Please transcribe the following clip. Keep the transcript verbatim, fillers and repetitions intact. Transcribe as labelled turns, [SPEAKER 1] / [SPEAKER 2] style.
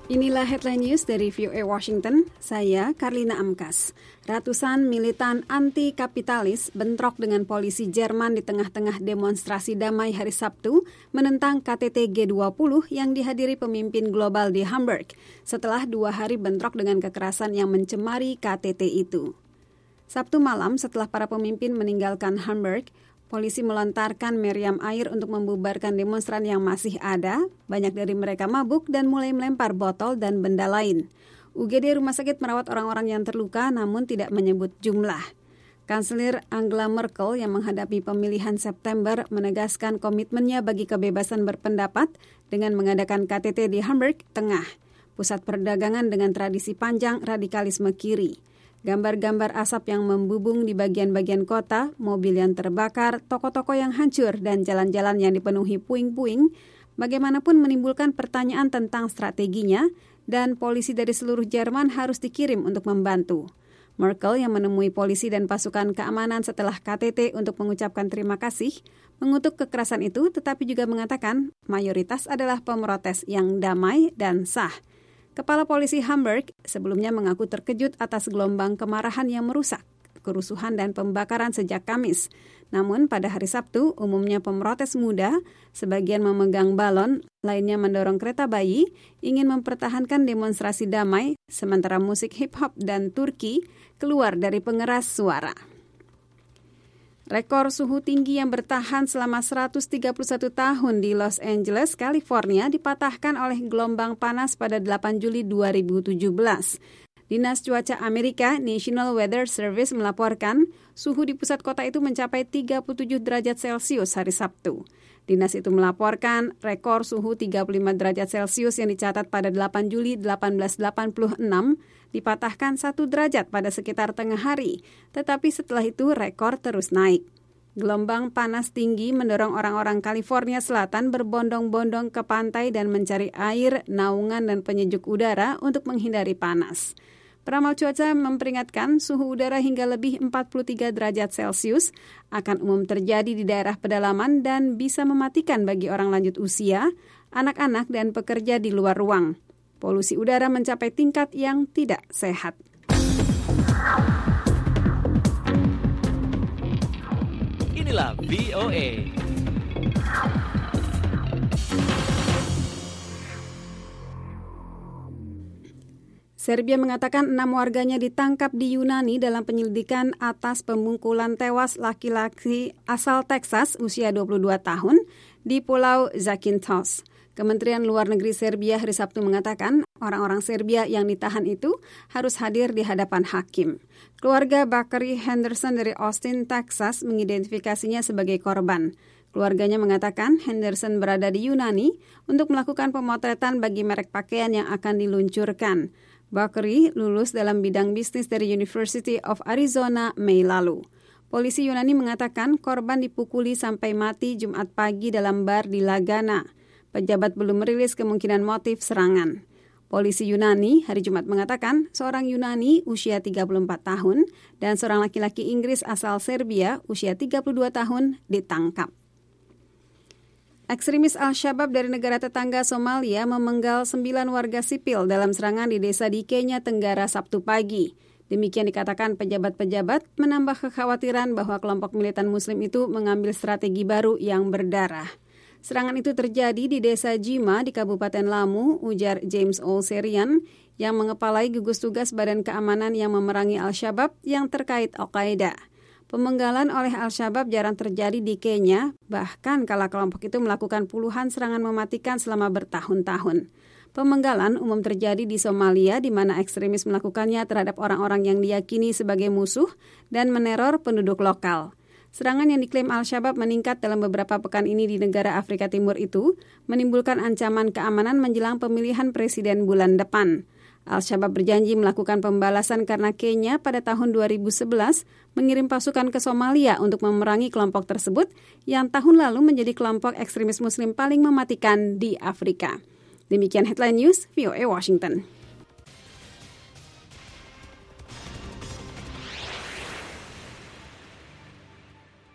[SPEAKER 1] Inilah headline news dari V O A Washington, saya Karlina Amkas. Ratusan militan anti-kapitalis bentrok dengan polisi Jerman di tengah-tengah demonstrasi damai hari Sabtu menentang K T T G dua puluh yang dihadiri pemimpin global di Hamburg setelah dua hari bentrok dengan kekerasan yang mencemari K T T itu. Sabtu malam setelah para pemimpin meninggalkan Hamburg, polisi melontarkan meriam air untuk membubarkan demonstran yang masih ada. Banyak dari mereka mabuk dan mulai melempar botol dan benda lain. U G D rumah sakit merawat orang-orang yang terluka namun tidak menyebut jumlah. Kanselir Angela Merkel yang menghadapi pemilihan September menegaskan komitmennya bagi kebebasan berpendapat dengan mengadakan K T T di Hamburg Tengah, pusat perdagangan dengan tradisi panjang radikalisme kiri. Gambar-gambar asap yang membubung di bagian-bagian kota, mobil yang terbakar, toko-toko yang hancur, dan jalan-jalan yang dipenuhi puing-puing, bagaimanapun menimbulkan pertanyaan tentang strateginya, dan polisi dari seluruh Jerman harus dikirim untuk membantu. Merkel yang menemui polisi dan pasukan keamanan setelah K T T untuk mengucapkan terima kasih, mengutuk kekerasan itu tetapi juga mengatakan mayoritas adalah pemrotes yang damai dan sah. Kepala Polisi Hamburg sebelumnya mengaku terkejut atas gelombang kemarahan yang merusak, kerusuhan dan pembakaran sejak Kamis. Namun pada hari Sabtu, umumnya pemrotes muda, sebagian memegang balon, lainnya mendorong kereta bayi, ingin mempertahankan demonstrasi damai, sementara musik hip-hop dan Turki keluar dari pengeras suara. Rekor suhu tinggi yang bertahan selama seratus tiga puluh satu tahun di Los Angeles, California dipatahkan oleh gelombang panas pada delapan Juli dua ribu tujuh belas. Dinas Cuaca Amerika National Weather Service melaporkan suhu di pusat kota itu mencapai tiga puluh tujuh derajat Celcius hari Sabtu. Dinas itu melaporkan rekor suhu tiga puluh lima derajat Celcius yang dicatat pada delapan Juli delapan belas delapan puluh enam dipatahkan satu derajat pada sekitar tengah hari, tetapi setelah itu rekor terus naik. Gelombang panas tinggi mendorong orang-orang California Selatan berbondong-bondong ke pantai dan mencari air, naungan, dan penyejuk udara untuk menghindari panas. Peramal cuaca memperingatkan suhu udara hingga lebih empat puluh tiga derajat Celcius akan umum terjadi di daerah pedalaman dan bisa mematikan bagi orang lanjut usia, anak-anak, dan pekerja di luar ruang. Polusi udara mencapai tingkat yang tidak sehat.
[SPEAKER 2] Inilah V O A.
[SPEAKER 1] Serbia mengatakan enam warganya ditangkap di Yunani dalam penyelidikan atas pemungkulan tewas laki-laki asal Texas usia dua puluh dua tahun di Pulau Zakynthos. Kementerian Luar Negeri Serbia hari Sabtu mengatakan orang-orang Serbia yang ditahan itu harus hadir di hadapan hakim. Keluarga Bakary Henderson dari Austin, Texas mengidentifikasinya sebagai korban. Keluarganya mengatakan Henderson berada di Yunani untuk melakukan pemotretan bagi merek pakaian yang akan diluncurkan. Bakary lulus dalam bidang bisnis dari University of Arizona Mei lalu. Polisi Yunani mengatakan korban dipukuli sampai mati Jumat pagi dalam bar di Lagana. Pejabat belum merilis kemungkinan motif serangan. Polisi Yunani hari Jumat mengatakan seorang Yunani usia tiga puluh empat tahun dan seorang laki-laki Inggris asal Serbia usia tiga puluh dua tahun ditangkap. Ekstremis Al-Shabaab dari negara tetangga Somalia memenggal sembilan warga sipil dalam serangan di desa di Kenya Tenggara Sabtu pagi. Demikian dikatakan pejabat-pejabat menambah kekhawatiran bahwa kelompok militan Muslim itu mengambil strategi baru yang berdarah. Serangan itu terjadi di desa Jima di Kabupaten Lamu, ujar James Olserian yang mengepalai gugus tugas Badan Keamanan yang memerangi Al-Shabaab yang terkait Al-Qaeda. Pemenggalan oleh Al-Shabaab jarang terjadi di Kenya, bahkan kala kelompok itu melakukan puluhan serangan mematikan selama bertahun-tahun. Pemenggalan umum terjadi di Somalia di mana ekstremis melakukannya terhadap orang-orang yang diyakini sebagai musuh dan meneror penduduk lokal. Serangan yang diklaim Al-Shabaab meningkat dalam beberapa pekan ini di negara Afrika Timur itu menimbulkan ancaman keamanan menjelang pemilihan presiden bulan depan. Al-Shabaab berjanji melakukan pembalasan karena Kenya pada tahun dua ribu sebelas mengirim pasukan ke Somalia untuk memerangi kelompok tersebut yang tahun lalu menjadi kelompok ekstremis Muslim paling mematikan di Afrika. Demikian headline news V O A Washington.